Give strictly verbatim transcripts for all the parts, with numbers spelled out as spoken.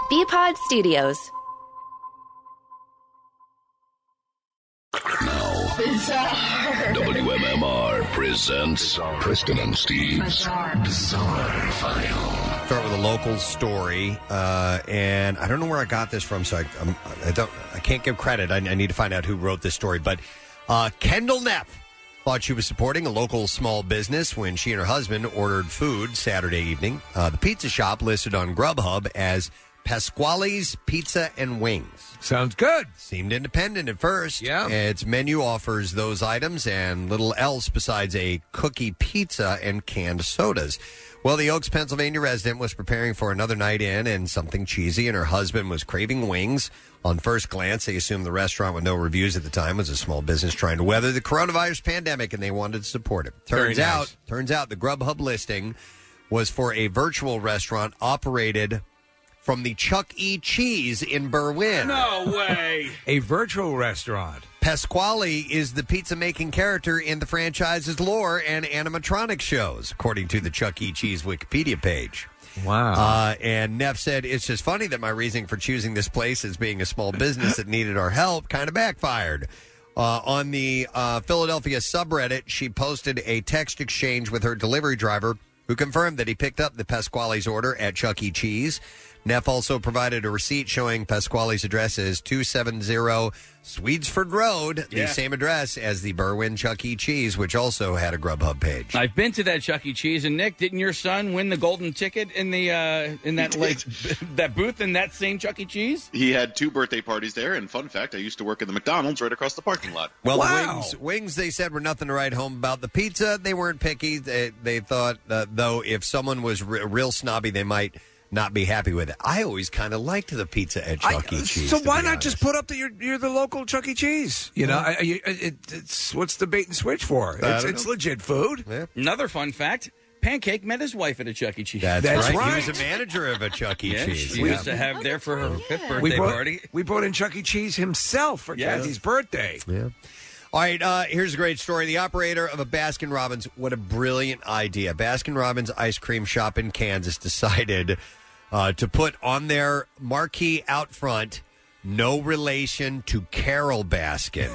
B-Pod Studios. Now, W M M R presents Preston and Steve's Bizarre File. Start with a local story, uh, and I don't know where I got this from, so I, I'm, I don't, I can't give credit. I, I need to find out who wrote this story. But uh, Kendall Neff thought she was supporting a local small business when she and her husband ordered food Saturday evening. Uh, the pizza shop listed on Grubhub as Pasquale's Pizza and Wings. Sounds good. Seemed independent at first. Yeah. Its menu offers those items and little else besides a cookie pizza and canned sodas. Well, the Oaks, Pennsylvania resident was preparing for another night in and something cheesy, and her husband was craving wings. On first glance, they assumed the restaurant with no reviews at the time was a small business trying to weather the coronavirus pandemic, and they wanted to support it. Turns Very nice. out, turns out the Grubhub listing was for a virtual restaurant operated from the Chuck E. Cheese in Berwyn. No way. A virtual restaurant. Pasquale is the pizza-making character in the franchise's lore and animatronic shows, according to the Chuck E. Cheese Wikipedia page. Wow. Uh, and Neff said, it's just funny that my reasoning for choosing this place as being a small business that needed our help kind of backfired. Uh, on the uh, Philadelphia subreddit, she posted a text exchange with her delivery driver who confirmed that he picked up the Pasquale's order at Chuck E. Cheese. Neff also provided a receipt showing Pasquale's address as two seventy Swedesford Road, Yeah. the same address as the Berwyn Chuck E. Cheese, which also had a Grubhub page. I've been to that Chuck E. Cheese, and Nick, didn't your son win the golden ticket in the uh, in that like that booth in that same Chuck E. Cheese? He had two birthday parties there, and fun fact, I used to work at the McDonald's right across the parking lot. Well, wow. the wings, wings, they said, were nothing to write home about. The pizza, they weren't picky. They, they thought, uh, though, if someone was re- real snobby, they might not be happy with it. I always kind of liked the pizza at Chuck E. Cheese. So to why be not honest. just put up that you're you're the local Chuck E. Cheese? You know, I, I, it, it's what's the bait and switch for? I It's, don't it's know. legit food. Another fun fact: Pancake met his wife at a Chuck E. Cheese. That's, That's right. right. He was a manager of a Chuck E. Yeah, Cheese. she used to have there for her fifth birthday we brought, party. We brought in Chuck E. Cheese himself for Yes. Kathy's birthday. Yeah. All right, uh, here's a great story. The operator of a Baskin-Robbins, what a brilliant idea. Baskin-Robbins ice cream shop in Kansas decided uh, to put on their marquee out front, no relation to Carol Baskin.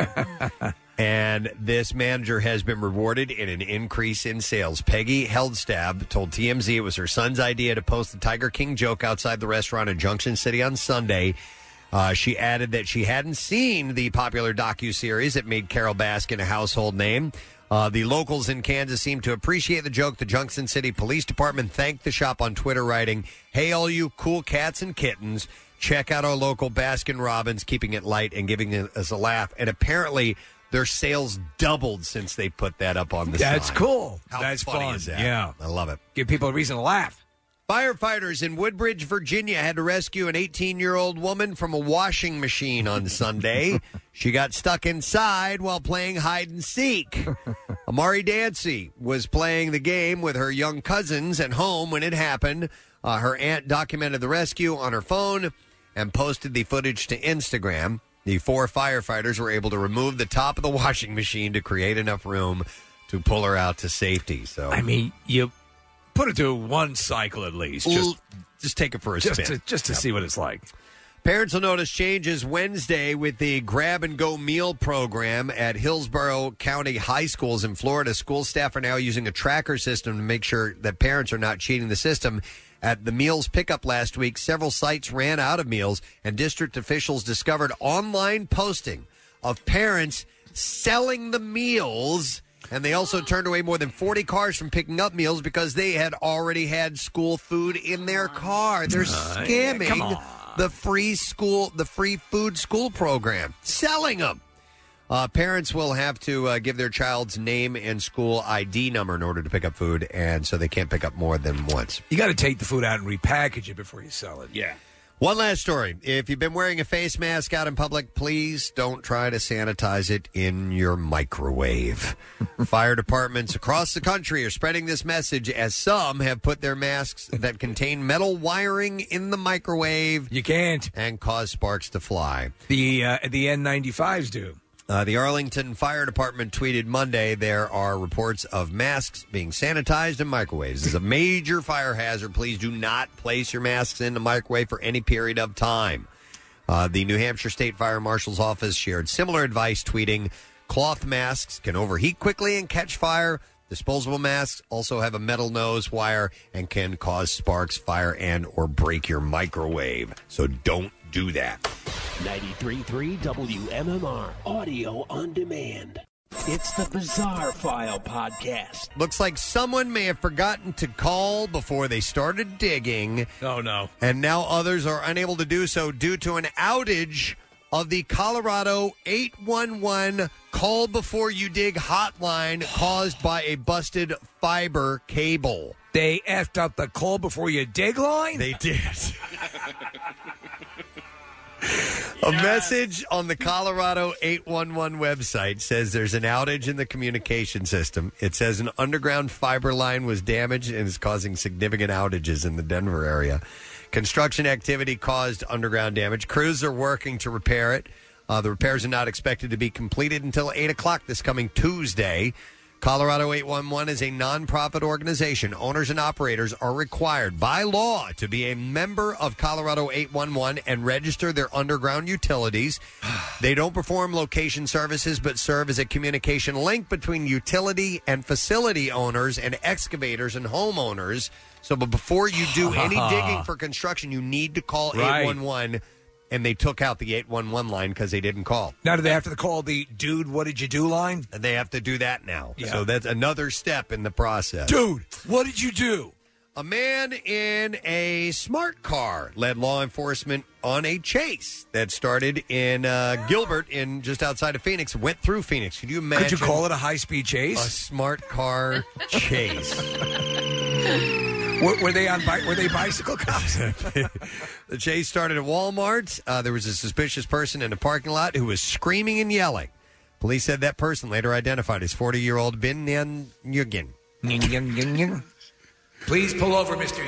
Oh. And this manager has been rewarded in an increase in sales. Peggy Heldstab told T M Z it was her son's idea to post the Tiger King joke outside the restaurant in Junction City on Sunday. Uh, she added that she hadn't seen the popular docuseries that made Carol Baskin a household name. Uh, the locals in Kansas seemed to appreciate the joke. The Junction City Police Department thanked the shop on Twitter, writing, "Hey, all you cool cats and kittens, check out our local Baskin-Robbins, keeping it light and giving us a laugh." And apparently their sales doubled since they put that up on the That's sign. cool. How That's funny fun. is that? Yeah. I love it. Give people a reason to laugh. Firefighters in Woodbridge, Virginia had to rescue an eighteen-year-old woman from a washing machine on Sunday. She got stuck inside while playing hide and seek. Amari Dancy was playing the game with her young cousins at home when it happened. Uh, her aunt documented the rescue on her phone and posted the footage to Instagram. The four firefighters were able to remove the top of the washing machine to create enough room to pull her out to safety. So I mean, you put it to one cycle at least. Just, Well, just take it for a just spin. to, just to Yep. see what it's like. Parents will notice changes Wednesday with the Grab and Go meal program at Hillsborough County High Schools in Florida. School staff are now using a tracker system to make sure that parents are not cheating the system. At the meals pickup last week, several sites ran out of meals, and district officials discovered online posting of parents selling the meals. And they also turned away more than forty cars from picking up meals because they had already had school food in their car. They're scamming come on. the free school, the free food school program, selling them. Uh, parents will have to uh, give their child's name and school I D number in order to pick up food, and so they can't pick up more than once. You got to take the food out and repackage it before you sell it. Yeah. One last story. If you've been wearing a face mask out in public, please don't try to sanitize it in your microwave. Fire departments across the country are spreading this message as some have put their masks that contain metal wiring in the microwave. You can't. And cause sparks to fly. The uh, the N ninety-fives do. Uh, the Arlington Fire Department tweeted Monday there are reports of masks being sanitized and microwaves. This is a major fire hazard. Please do not place your masks in the microwave for any period of time. Uh, the New Hampshire State Fire Marshal's office shared similar advice, tweeting, cloth masks can overheat quickly and catch fire. Disposable masks also have a metal nose wire and can cause sparks, fire, and or break your microwave. So don't do that. ninety-three point three W M M R, audio on demand. It's the Bizarre File Podcast. Looks like someone may have forgotten to call before they started digging. Oh, no. And now others are unable to do so due to an outage of the Colorado eight one one Call Before You Dig hotline caused by a busted fiber cable. They effed up the call before you dig line? They did. A message on the Colorado eight one one website says there's an outage in the communication system. It says an underground fiber line was damaged and is causing significant outages in the Denver area. Construction activity caused underground damage. Crews are working to repair it. Uh, the repairs are not expected to be completed until eight o'clock this coming Tuesday. Colorado eight one one is a nonprofit organization. Owners and operators are required by law to be a member of Colorado eight one one and register their underground utilities. They don't perform location services but serve as a communication link between utility and facility owners and excavators and homeowners. So but before you do any digging for construction, you need to call Right. eight one one. And they took out the eight one one line because they didn't call. Now, do they have to call the dude, what did you do line? And they have to do that now. Yeah. So that's another step in the process. Dude, what did you do? A man in a smart car led law enforcement on a chase that started in uh, Gilbert, in just outside of Phoenix. Went through Phoenix. Could you imagine? Could you call it a high-speed chase? A smart car chase. Were, were they on? Bi- were they bicycle cops? The chase started at Walmart. Uh, there was a suspicious person in a parking lot who was screaming and yelling. Police said that person, later identified as forty-year-old Bin Nyan Yugin. Please pull over, Mister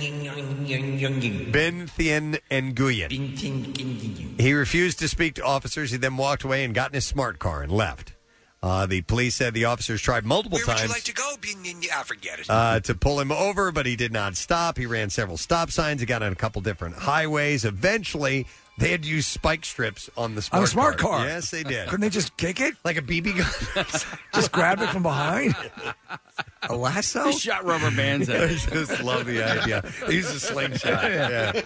Ben Thien Nguyen. He refused to speak to officers. He then walked away and got in his smart car and left. Uh, the police said the officers tried multiple Where times. would you like to go? I forget it. Uh, to pull him over, but he did not stop. He ran several stop signs. He got on a couple different highways. Eventually, they had to use spike strips on the smart On a smart car? Yes, they did. Couldn't they just kick it? Like a B B gun. Just grab it from behind? A lasso? They shot rubber bands at I it. just love the idea. They used a slingshot. Yeah.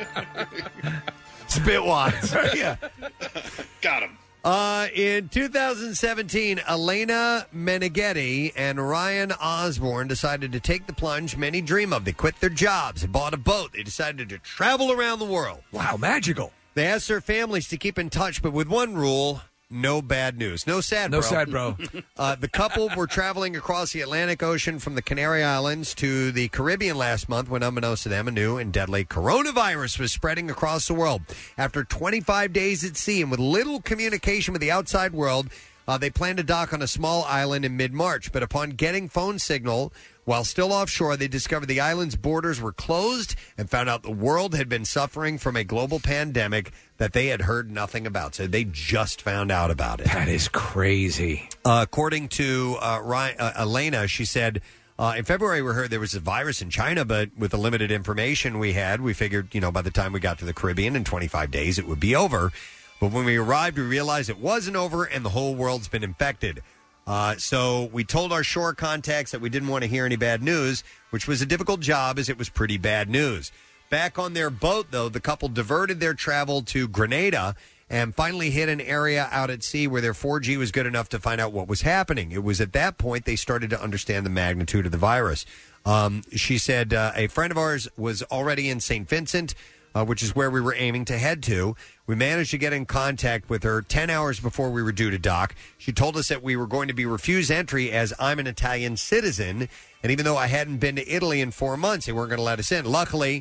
Spit wads. Yeah. Got him. Uh, in two thousand seventeen, Elena Meneghetti and Ryan Osborne decided to take the plunge many dream of. They quit their jobs, they bought a boat, they decided to travel around the world. Wow, magical. They asked their families to keep in touch, but with one rule: no bad news. No sad, No bro. sad, bro. Uh, the couple were traveling across the Atlantic Ocean from the Canary Islands to the Caribbean last month when, unbeknownst to them, a new and deadly coronavirus was spreading across the world. After twenty-five days at sea and with little communication with the outside world, uh, they planned to dock on a small island in mid-March. But upon getting phone signal while still offshore, they discovered the island's borders were closed and found out the world had been suffering from a global pandemic that they had heard nothing about. So they just found out about it. That is crazy. Uh, according to uh, Ryan, uh, Elena, she said, uh, in February we heard there was a virus in China, but with the limited information we had, we figured, you know, by the time we got to the Caribbean in twenty-five days, it would be over. But when we arrived, we realized it wasn't over and the whole world's been infected. Uh, so we told our shore contacts that we didn't want to hear any bad news, which was a difficult job as it was pretty bad news. Back on their boat, though, the couple diverted their travel to Grenada and finally hit an area out at sea where their four G was good enough to find out what was happening. It was at that point they started to understand the magnitude of the virus. Um, she said uh, a friend of ours was already in Saint Vincent, uh, which is where we were aiming to head to. We managed to get in contact with her ten hours before we were due to dock. She told us that we were going to be refused entry as I'm an Italian citizen, and even though I hadn't been to Italy in four months, they weren't going to let us in. Luckily,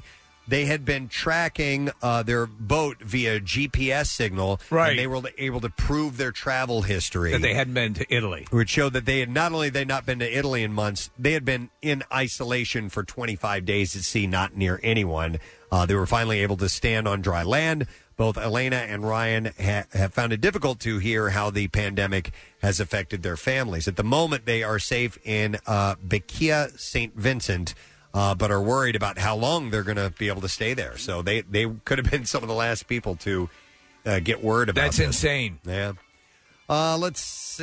they had been tracking uh, their boat via G P S signal, Right. and they were able to prove their travel history. That they hadn't been to Italy. Which showed that they had not only they not been to Italy in months, they had been in isolation for twenty-five days at sea, not near anyone. Uh, they were finally able to stand on dry land. Both Elena and Ryan ha- have found it difficult to hear how the pandemic has affected their families. At the moment, they are safe in uh, Beccia, Saint Vincent, uh, but are worried about how long they're going to be able to stay there. So they, they could have been some of the last people to uh, get word about That's this. insane. Yeah. Uh, let's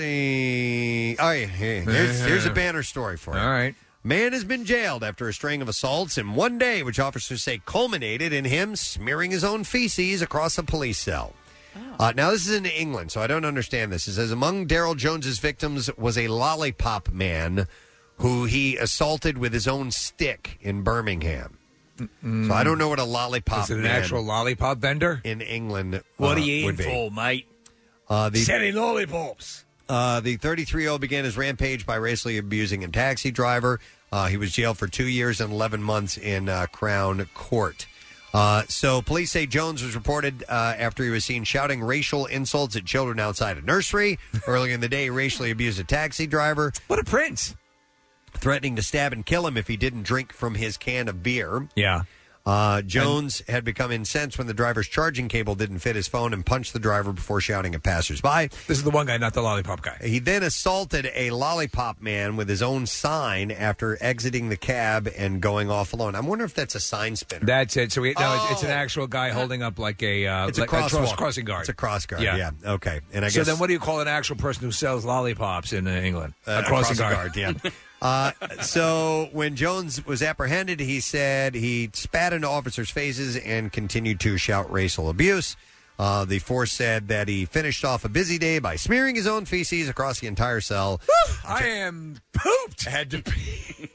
see. All right, here- here's, here's a banner story for you. All right. Man has been jailed after a string of assaults in one day, which officers say culminated in him smearing his own feces across a police cell. Uh, now, this is in England, so I don't understand this. It says, among Daryl Jones's victims was a lollipop man who he assaulted with his own stick in Birmingham. So I don't know what a lollipop Is it an man actual lollipop vendor? in England uh, What are you would in be. for, mate? Uh, the, Selling lollipops. Uh, the thirty-three-year-old began his rampage by racially abusing a taxi driver. Uh, he was jailed for two years and eleven months in uh, Crown Court. Uh, so police say Jones was reported uh, after he was seen shouting racial insults at children outside a nursery. Earlier in the day, he racially abused a taxi driver. What a prince. Threatening to stab and kill him if he didn't drink from his can of beer. Yeah. Uh, Jones and, had become incensed when the driver's charging cable didn't fit his phone and punched the driver before shouting at passersby. This is the one guy, not the lollipop guy. He then assaulted a lollipop man with his own sign after exiting the cab and going off alone. I wonder if that's a sign spinner. That's it. So we, no, Oh. it's, it's an actual guy holding up like a, uh, It's a like crosswalk. cross, crossing guard. It's a cross guard, Yeah. yeah. Okay. And I so guess then what do you call an actual person who sells lollipops in uh, England? Uh, a crossing guard. yeah. Uh, so when Jones was apprehended, he said he spat into officers' faces and continued to shout racial abuse. Uh, the force said that he finished off a busy day by smearing his own feces across the entire cell. I am pooped. Had to be,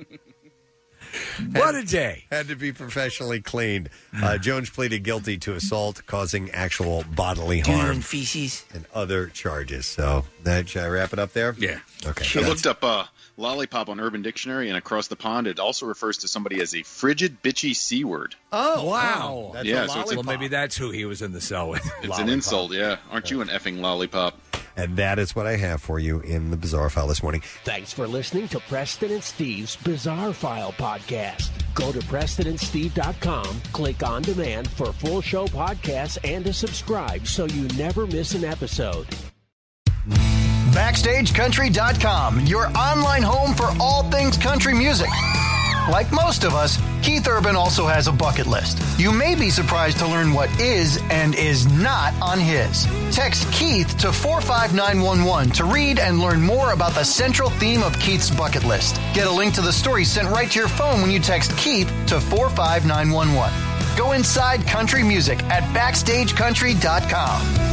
What a day. had to be professionally cleaned. Uh, Jones pleaded guilty to assault causing actual bodily harm feces. and other charges. So that should I wrap it up there? Yeah. Okay. I looked up uh, lollipop on Urban Dictionary, and across the pond, it also refers to somebody as a frigid, bitchy C word. Oh, Wow. That's Yeah, a so it's a- Well, lollipop. maybe that's who he was in the cell with. It's Lollipop. an insult, yeah. Aren't you an effing lollipop? And that is what I have for you in the Bizarre File this morning. Thanks for listening to Preston and Steve's Bizarre File podcast. Go to Preston and Steve dot com, click on demand for full show podcasts and to subscribe so you never miss an episode. Backstage Country dot com, your online home for all things country music. Like most of us, Keith Urban also has a bucket list. You may be surprised to learn what is and is not on his. Text Keith to four five nine one one to read and learn more about the central theme of Keith's bucket list. Get a link to the story sent right to your phone when you text Keith to four five nine one one. Go inside country music at Backstage Country dot com.